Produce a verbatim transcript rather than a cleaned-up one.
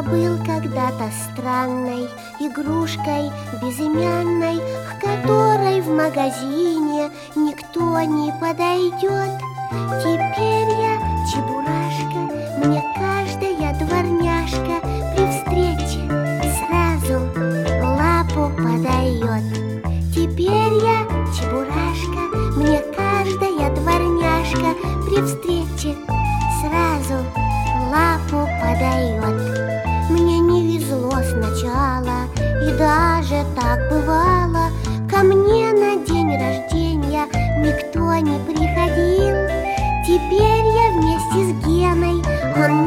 был когда-то странной игрушкой безымянной, к которой в магазине никто не подойдет. Теперь я Чебурашка, мне каждая дворняжка при встрече сразу лапу подает. Теперь я Чебурашка, мне каждая дворняжка при встрече сразу лапу подает. Мне не везло сначала, и даже так бывало. Ко мне на день рождения никто не приходил. Теперь я вместе с Геной, он